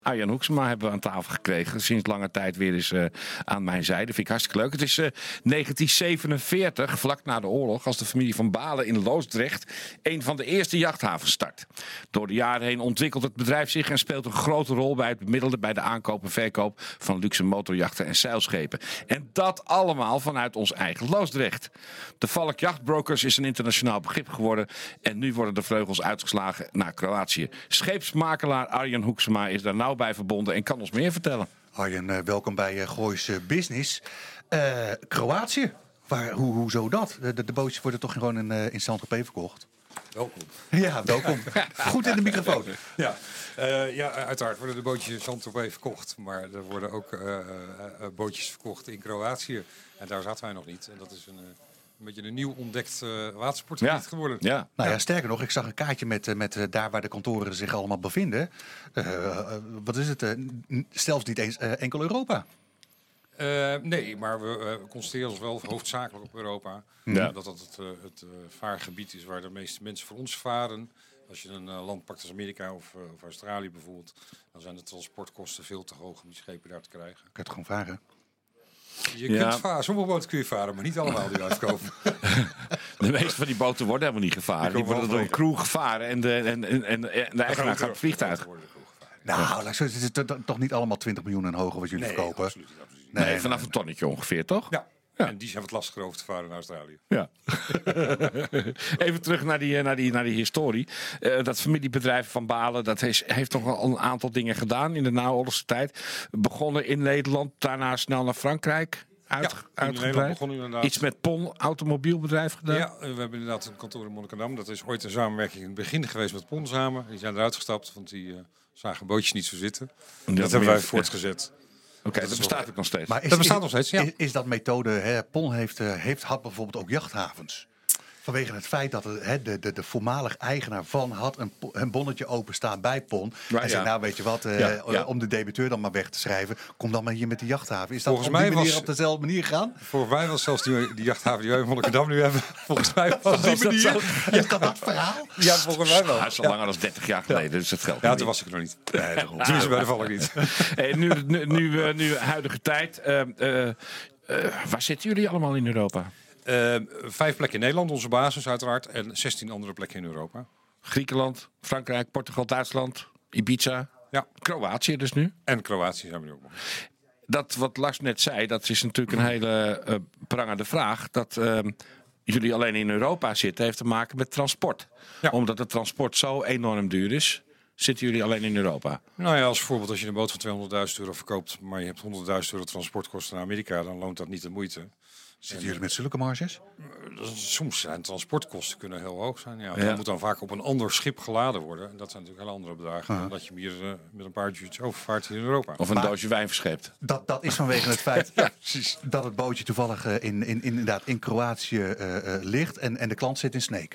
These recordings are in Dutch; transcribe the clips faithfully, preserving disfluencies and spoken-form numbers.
Arjan Hoeksema hebben we aan tafel gekregen. Sinds lange tijd weer eens uh, aan mijn zijde. Vind ik hartstikke leuk. Het is uh, negentien zevenenveertig, vlak na de oorlog, als de familie van Balen in Loosdrecht een van de eerste jachthavens start. Door de jaren heen ontwikkelt het bedrijf zich en speelt een grote rol bij het bemiddelen bij de aankoop en verkoop van luxe motorjachten en zeilschepen. En dat allemaal vanuit ons eigen Loosdrecht. De Valk Jachtbrokers is een internationaal begrip geworden en nu worden de vleugels uitgeslagen naar Kroatië. Scheepsmakelaar Arjan Hoeksema is daar nou bij verbonden en kan ons meer vertellen. Arjen, uh, welkom bij uh, Goois uh, Business. Uh, Kroatië, Waar, hoe, hoezo dat? De, de, de bootjes worden toch gewoon in, uh, in Saint-Tropez verkocht? Welkom. Ja, welkom. Goed in de microfoon. Ja, uh, ja, uiteraard worden de bootjes in Saint-Tropez verkocht. Maar er worden ook uh, uh, bootjes verkocht in Kroatië. En daar zaten wij nog niet. En dat is een... Uh, Een beetje een nieuw ontdekt uh, watersportgebied ja. geworden. Ja. Nou ja, sterker nog, ik zag een kaartje met, met uh, daar waar de kantoren zich allemaal bevinden. Uh, uh, wat is het? Uh, zelfs niet eens uh, enkel Europa. Uh, nee, maar we uh, concentreren ons wel hoofdzakelijk op Europa. Ja. Uh, dat dat het, uh, het uh, vaargebied is waar de meeste mensen voor ons varen. Als je een uh, land pakt als Amerika of, uh, of Australië bijvoorbeeld, dan zijn de transportkosten veel te hoog om die schepen daar te krijgen. Kan je het gewoon varen? Je ja. kunt varen, sommige boten kun je varen, maar niet allemaal die uitkomen. De meeste van die boten worden helemaal niet gevaren. Die, die worden door een crew gevaren en de, en, en, en, en de eigenaar gaat het vliegtuig. Nou, het is toch niet allemaal twintig miljoen en hoger wat jullie nee, verkopen? Absoluut, absoluut niet. Nee, nee, vanaf een tonnetje ongeveer, toch? Ja. Ja. En die zijn wat lastiger over te varen in Australië. Ja. Even terug naar die, naar die, naar die historie. Uh, dat familiebedrijf van Balen, dat heeft, heeft toch al een aantal dingen gedaan in de naoorlogse tijd. Begonnen in Nederland, daarna snel naar Frankrijk. Uit, ja, uitgebreid. Iets met Pon, automobielbedrijf gedaan. Ja, we hebben inderdaad een kantoor in Monnikendam. Dat is ooit een samenwerking in het begin geweest met Pon samen. Die zijn eruit gestapt, want die uh, zagen bootjes niet zo zitten. Dat, dat hebben wij voortgezet. Oké, okay, dat, dat bestaat ook nog steeds. Maar is, dat bestaat is, nog steeds, ja. Is, is dat methode, hè, Pon heeft, uh, heeft, had bijvoorbeeld ook jachthavens. Vanwege het feit dat het, he, de, de, de voormalig eigenaar van had een, een bonnetje openstaan bij Pon. Right, en zei, ja. nou weet je wat, uh, ja, ja. om de debiteur dan maar weg te schrijven, kom dan maar hier met de jachthaven. Is dat volgens op die mij manier was, op dezelfde manier gegaan? Volgens mij was zelfs die, die jachthaven die wij in Monnikendam nu hebben, volgens mij was op die dat manier. Zo. Is dat het verhaal? Ja, volgens mij wel. Ja, het is al langer dan dertig jaar geleden, dus het geldt. Ja, toen was ik er nog niet. Nee, tenminste bij de Valk niet. Hey, nu, nu, nu, uh, nu huidige tijd, uh, uh, uh, waar zitten jullie allemaal in Europa? Uh, vijf plekken in Nederland, onze basis uiteraard. En zestien andere plekken in Europa. Griekenland, Frankrijk, Portugal, Duitsland, Ibiza. Ja. Kroatië dus nu. En Kroatië zijn we nu ook nog. Dat wat Lars net zei, dat is natuurlijk een hele uh, prangende vraag. Dat uh, jullie alleen in Europa zitten, heeft te maken met transport. Ja. Omdat het transport zo enorm duur is, zitten jullie alleen in Europa. Nou ja, als voorbeeld als je een boot van tweehonderdduizend euro verkoopt, maar je hebt honderdduizend euro transportkosten naar Amerika, dan loont dat niet de moeite. Zitten jullie met zulke marges? Soms zijn transportkosten kunnen heel hoog zijn. Ja. Ja. Dat moet dan vaak op een ander schip geladen worden. En dat zijn natuurlijk heel andere bedragen dan dat je hem hier uh, met een paar uurtjes overvaart hier in Europa. Of een maar doosje wijn verschept. Dat, dat is vanwege het feit ja, dat het bootje toevallig uh, in, in, in, inderdaad in Kroatië uh, uh, ligt en, en de klant zit in Sneek.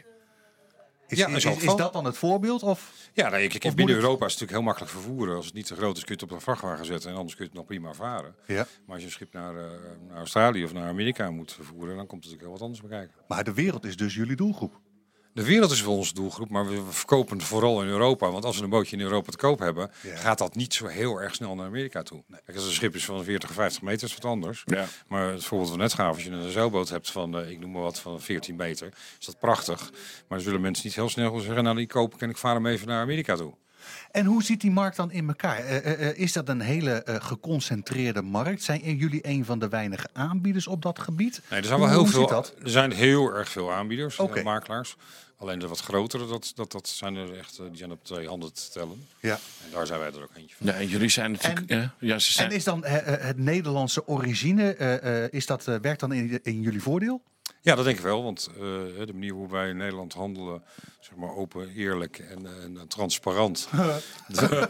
Is, ja, is, is, is dat dan het voorbeeld? Of? Ja, nou, kijk, binnen Europa is het natuurlijk heel makkelijk vervoeren. Als het niet te groot is, kun je het op een vrachtwagen zetten en anders kun je het nog prima varen. Ja. Maar als je een schip naar, uh, naar Australië of naar Amerika moet vervoeren, dan komt het natuurlijk heel wat anders bekijken. Maar de wereld is dus jullie doelgroep? De wereld is voor onze doelgroep, maar we verkopen vooral in Europa. Want als we een bootje in Europa te koop hebben, ja. gaat dat niet zo heel erg snel naar Amerika toe. Nee. Kijk, als een schip is van veertig of vijftig meter is wat anders. Ja. Maar het voorbeeld van net gaven, als je een zeilboot hebt van, uh, ik noem maar wat, van veertien meter, is dat prachtig. Maar dan zullen mensen niet heel snel zeggen, nou die kopen en ik vaar hem even naar Amerika toe. En hoe ziet die markt dan in elkaar? Uh, uh, is dat een hele uh, geconcentreerde markt? Zijn jullie een van de weinige aanbieders op dat gebied? Nee, er zijn wel hoe, heel hoe veel. Er zijn heel erg veel aanbieders, okay. uh, makelaars. Alleen de wat grotere, dat, dat, dat zijn er echt, die zijn op twee handen te tellen. Ja. En daar zijn wij er ook eentje van. Ja, en jullie zijn natuurlijk. En, ja, ja, ze zijn... en is dan uh, het Nederlandse origine, uh, uh, is dat, uh, werkt dan in, in jullie voordeel? Ja, dat denk ik wel, want uh, de manier hoe wij in Nederland handelen, zeg maar open, eerlijk en, en, en transparant. dat,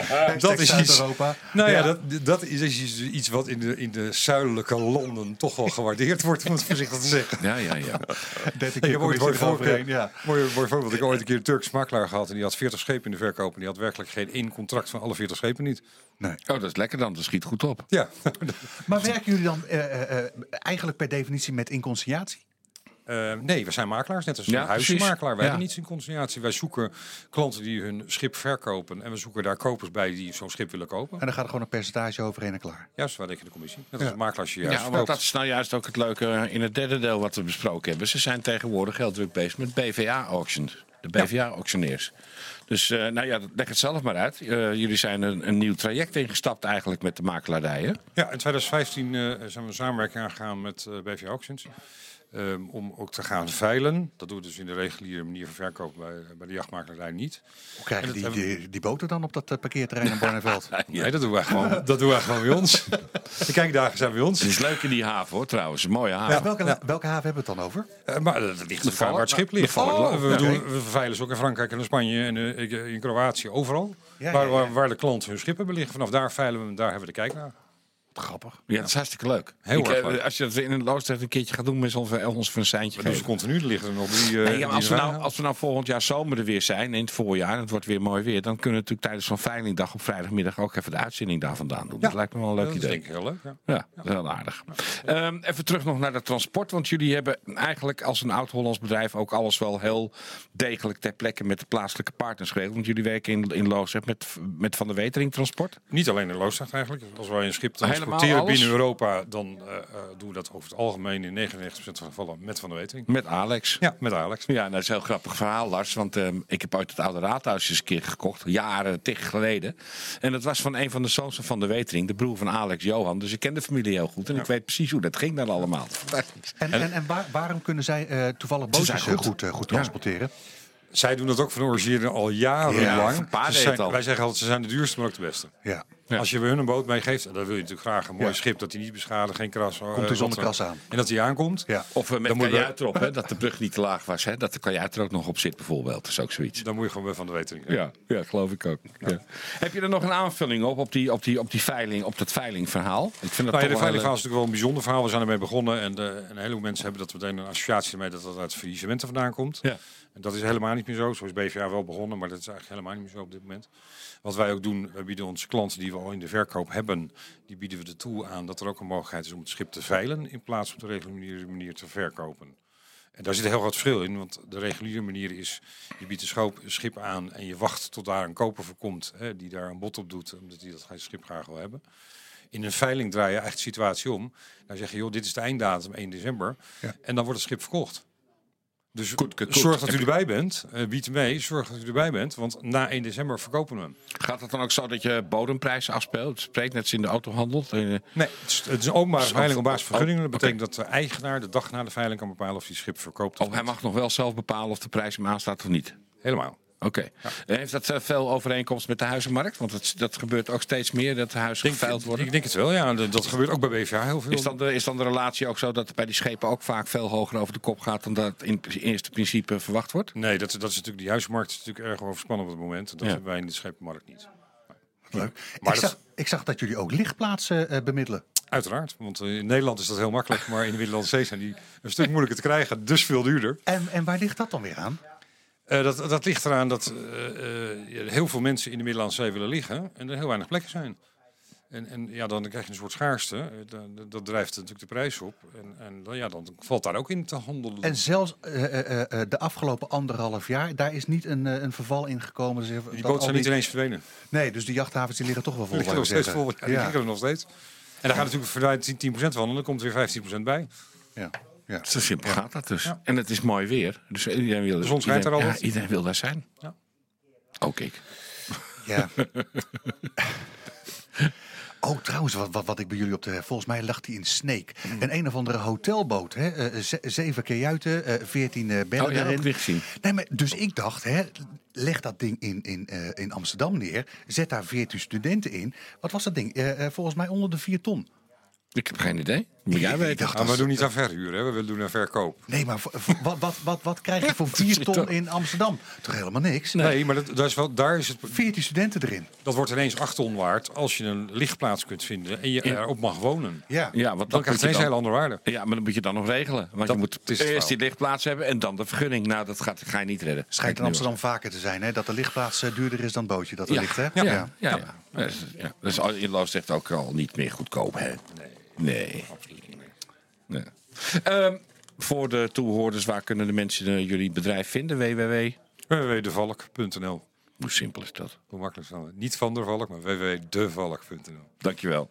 dat is iets. Nou ja, ja. Dat, dat is iets wat in de, in de zuidelijke landen toch wel gewaardeerd wordt, om het voorzichtig te zeggen. Ja, ja, ja. dertig keer mooi, mooi, mooi, ja. mooi, mooi voorbeeld. Ik heb ooit een keer een Turks makelaar gehad en die had veertig schepen in de verkoop en die had werkelijk geen één contract van alle veertig schepen niet. Nee. Oh, dat is lekker dan. Dat schiet goed op. Ja. Maar werken jullie dan uh, uh, eigenlijk per definitie met inconciliatie? Uh, nee, we zijn makelaars, net als ja, een huismakelaar. Wij ja. hebben niets in consignatie. Wij zoeken klanten die hun schip verkopen. En we zoeken daar kopers bij die zo'n schip willen kopen. En dan gaat er gewoon een percentage overheen en klaar. Juist, waar denk je de commissie. Net als Ja. een makelaars je juist Ja, verkoopt. want dat is nou juist ook het leuke in het derde deel wat we besproken hebben. Ze zijn tegenwoordig heel druk bezig met B V A-auctions. De B V A-auctioneers. Dus uh, nou ja, leg het zelf maar uit. Uh, jullie zijn een, een nieuw traject ingestapt eigenlijk met de makelaardijen. Ja, in twintig vijftien uh, zijn we een samenwerking aangegaan met uh, B V A Auctions. Um, om ook te gaan veilen. Dat doen we dus in de reguliere manier van verkoop bij, bij de jachtmakelaarij niet. Hoe krijgen die, die, die boten dan op dat uh, parkeerterrein in Barneveld? Ja. Nee, dat doen we gewoon, dat doen we gewoon bij ons. De kijkdagen zijn bij ons. Het is leuk in die haven hoor, trouwens. Een mooie haven. Ja, welke, ja. welke haven hebben we het dan over? Uh, maar dat ligt de waar het schip ligt. Oh, we, okay. doen, we verveilen ze ook in Frankrijk en in Spanje en uh, in Kroatië, overal. Ja, waar, ja, ja. waar de klant hun schip hebben liggen. Vanaf daar veilen we hem, daar hebben we de kijk naar. Grappig. Ja, dat is hartstikke leuk. Heel ik, erg leuk. Als je dat in een Loosdrecht een keertje gaat doen met ons, ons voor een seintje. Dus continu er liggen er nog drie. Uh, nee, ja, als, we die nou, als we nou volgend jaar zomer er weer zijn, in het voorjaar, en het wordt weer mooi weer, dan kunnen we natuurlijk tijdens zo'n veilingdag op vrijdagmiddag ook even de uitzending daar vandaan doen. Ja, dat lijkt me wel een leuk dat idee. Dat denk ik heel leuk. Ja, ja, ja. dat is heel aardig. Ja. Um, even terug nog naar het transport, want jullie hebben eigenlijk als een oud-Hollands bedrijf ook alles wel heel degelijk ter plekke met de plaatselijke partners geregeld. Want jullie werken in, in Loosdrecht met, met Van de Wetering Transport. Niet alleen in Loosdrecht eigenlijk. Als wij een schip transporteren binnen Europa, dan uh, uh, doen we dat over het algemeen in negenennegentig procent van de gevallen met Van de Wetering. Met Alex. Ja, met Alex. Ja, dat is een heel grappig verhaal, Lars. Want um, ik heb uit het oude raadhuis eens een keer gekocht, jaren tig geleden. En dat was van een van de zoons van Van de Wetering, de broer van Alex, Johan. Dus ik ken de familie heel goed en ja. ik weet precies hoe dat ging dan allemaal. Fantastisch. En, en, en waar, waarom kunnen zij uh, toevallig bootjes goed, goed, uh, goed transporteren? Ja. Zij doen dat ook van origine al jarenlang. Ja, zijn, al. Wij zeggen altijd, ze zijn de duurste, maar ook de beste. Ja. Ja. Als je hun een boot meegeeft, en dat wil je natuurlijk graag. Een mooi ja. schip, dat hij niet beschadigt, geen kras. Komt hij zonder kras aan. En dat hij aankomt. Ja. Of uh, met kajuit erop, hè, dat de brug niet te laag was. Hè, dat de kajuit er ook nog op zit bijvoorbeeld. Dat is ook zoiets. Dan moet je gewoon weer Van de Wetering. Ja, ja, geloof ik ook. Ja. Ja. Heb je er nog een aanvulling op, op die, op die, op die veiling, op dat veilingverhaal? Ik vind dat nou ja, de veilingverhaal hele... is natuurlijk wel een bijzonder verhaal. We zijn ermee begonnen. En, de, en een heleboel mensen hebben dat meteen een associatie ermee dat dat uit faillissementen vandaan komt. Ja. En dat is helemaal niet meer zo. Zo is B V A wel begonnen, maar dat is eigenlijk helemaal niet meer zo op dit moment. Wat wij ook doen, we bieden onze klanten die we al in de verkoop hebben, die bieden we er toe aan dat er ook een mogelijkheid is om het schip te veilen in plaats van de reguliere manier te verkopen. En daar zit een heel groot verschil in, want de reguliere manier is, je biedt een, schoop, een schip aan en je wacht tot daar een koper voor komt, hè, die daar een bod op doet, omdat hij dat schip graag wil hebben. In een veiling draai je echt de situatie om. Dan zeg je, joh, dit is de einddatum, één december. Ja. En dan wordt het schip verkocht. Dus goed, goed, zorg dat u erbij bent. Uh, bied mee, zorg dat u erbij bent. Want na één december verkopen we hem. Gaat het dan ook zo dat je bodemprijzen afspeelt? Spreekt net als in de autohandel? Nee, het is, het is een openbare veiling op basis van vergunningen. Dat betekent okay. dat de eigenaar de dag na de veiling kan bepalen of hij het schip verkoopt. Of hij mag nog wel zelf bepalen of de prijs hem aanstaat of niet? Helemaal. Oké. Okay. Ja. Heeft dat uh, veel overeenkomst met de huizenmarkt? Want het, dat gebeurt ook steeds meer, dat de huizen geveild worden. Ik denk het wel, ja. Dat gebeurt ook bij B V A heel veel. Is dan, de, is dan de relatie ook zo dat het bij die schepen ook vaak veel hoger over de kop gaat dan dat in eerste principe verwacht wordt? Nee, dat, dat is natuurlijk, die huizenmarkt is natuurlijk erg overspannen op het moment. Dat ja. hebben wij in de schepenmarkt niet. Leuk. Maar ik, dat... zag, ik zag dat jullie ook lichtplaatsen uh, bemiddelen. Uiteraard, want in Nederland is dat heel makkelijk. Maar in de Middellandse Zee zijn die een stuk moeilijker te krijgen, dus veel duurder. En, en waar ligt dat dan weer aan? Uh, dat, dat ligt eraan dat uh, uh, heel veel mensen in de Middellandse Zee willen liggen en er heel weinig plekken zijn. En, en ja, dan krijg je een soort schaarste. Dat, dat drijft natuurlijk de prijs op. En, en dan, ja, dan valt daar ook in te handelen. En zelfs uh, uh, uh, de afgelopen anderhalf jaar, daar is niet een, uh, een verval in gekomen. Dus die boten zijn die... niet ineens verdwenen. Nee, dus die jachthavens die liggen toch wel vol. Die liggen nog steeds vol. Ja, die ja. liggen er nog steeds. En daar gaat natuurlijk verdwijnt tien procent van en dan komt er weer vijftien procent bij. Ja. Ja. Zo simpel ja. gaat dat dus. Ja. En het is mooi weer. Dus iedereen wil, de zon schijnt er al. Ja, iedereen wil daar zijn. Ja. Ook ik. Ja. Oh, trouwens, wat, wat, wat ik bij jullie op de... Volgens mij lag die in Sneek. Mm. En een of andere hotelboot. Hè? Uh, z- zeven kajuiten, uh, veertien uh, bedden oh, ja, erin. Ook gezien. Nee, maar, dus ik dacht, hè, leg dat ding in, in, uh, in Amsterdam neer. Zet daar veertien studenten in. Wat was dat ding? Uh, uh, volgens mij onder de vier ton. Ik heb geen idee. Moet jij weten. Dacht, ah, we doen niet aan verhuur, hè? We doen aan verkoop. Nee, maar v- v- wat, wat, wat, wat krijg je voor vier ton in Amsterdam? Toch helemaal niks? Nee, nee maar dat, dat is wel, daar is het... veertien studenten erin. Dat wordt ineens acht ton waard als je een lichtplaats kunt vinden en je ja. erop mag wonen. Ja, ja want dan krijgt het ineens een hele andere waarde. Ja, maar dan moet je dan nog regelen. Want dat, je moet eerst die lichtplaats hebben en dan de vergunning. Nou, dat gaat, ga je niet redden. Schijnt in Amsterdam was. vaker te zijn, hè? Dat de lichtplaats uh, duurder is dan het bootje dat er ja. ligt, hè? Ja, ja. ja. ja. ja. ja. Dus, ja. Dus in Loosdrecht ook al niet meer goedkoop, hè? Nee. Nee. Absoluut niet meer. Nee. Um, Voor de toehoorders, waar kunnen de mensen uh, jullie bedrijf vinden? w w w w w w punt de valk punt n l. Hoe simpel is dat? Hoe makkelijk is dat? Niet van der Valk, maar w w w punt de valk punt n l. Dankjewel.